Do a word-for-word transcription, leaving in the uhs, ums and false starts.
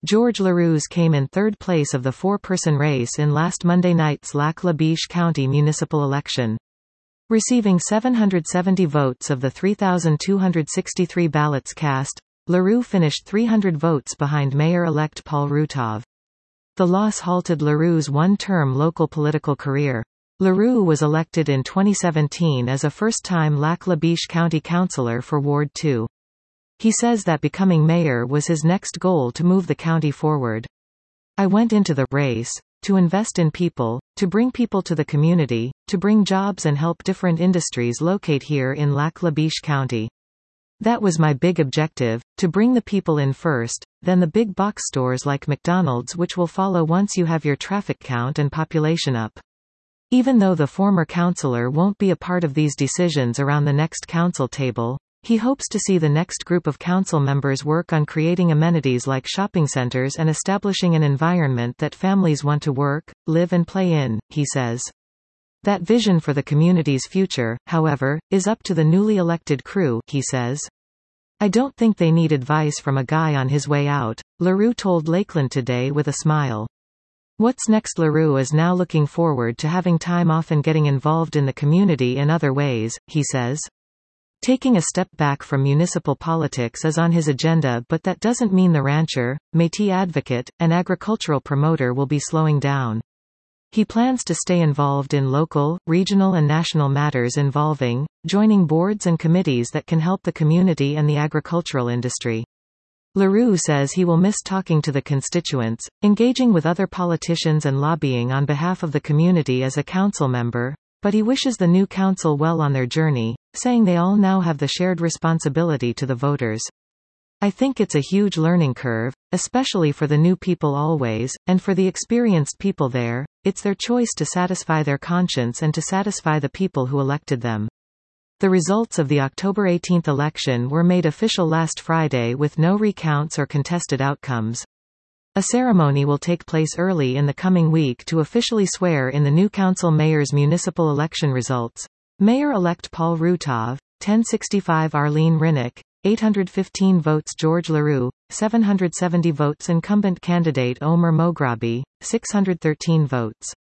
George LaRue came in third place of the four-person race in last Monday night's Lac La Biche County municipal election. Receiving seven hundred seventy votes of the three thousand two hundred sixty-three ballots cast, LaRue finished three hundred votes behind Mayor-elect Paul Rutov. The loss halted LaRue's one-term local political career. LaRue was elected in twenty seventeen as a first-time Lac La Biche County Councilor for Ward two. He says that becoming mayor was his next goal to move the county forward. "I went into the race to invest in people, to bring people to the community, to bring jobs and help different industries locate here in Lac La Biche County. That was my big objective, to bring the people in first, then the big box stores like McDonald's, which will follow once you have your traffic count and population up." Even though the former councillor won't be a part of these decisions around the next council table, he hopes to see the next group of council members work on creating amenities like shopping centers and establishing an environment that families want to work, live and play in, he says. That vision for the community's future, however, is up to the newly elected crew, he says. "I don't think they need advice from a guy on his way out," LaRue told Lakeland Today with a smile. What's next? LaRue is now looking forward to having time off and getting involved in the community in other ways, he says. Taking a step back from municipal politics is on his agenda, but that doesn't mean the rancher, Métis advocate, and agricultural promoter will be slowing down. He plans to stay involved in local, regional and national matters involving, joining boards and committees that can help the community and the agricultural industry. LaRue says he will miss talking to the constituents, engaging with other politicians and lobbying on behalf of the community as a council member, but he wishes the new council well on their journey, saying they all now have the shared responsibility to the voters. "I think it's a huge learning curve, especially for the new people always, and for the experienced people there. It's their choice to satisfy their conscience and to satisfy the people who elected them." The results of the October eighteenth election were made official last Friday with no recounts or contested outcomes. A ceremony will take place early in the coming week to officially swear in the new council mayor's municipal election results. Mayor-elect Paul Rutov, ten sixty-five Arlene Rinnick, eight hundred fifteen votes George LaRue, seven hundred seventy votes Incumbent candidate Omer Mograbi, six hundred thirteen votes.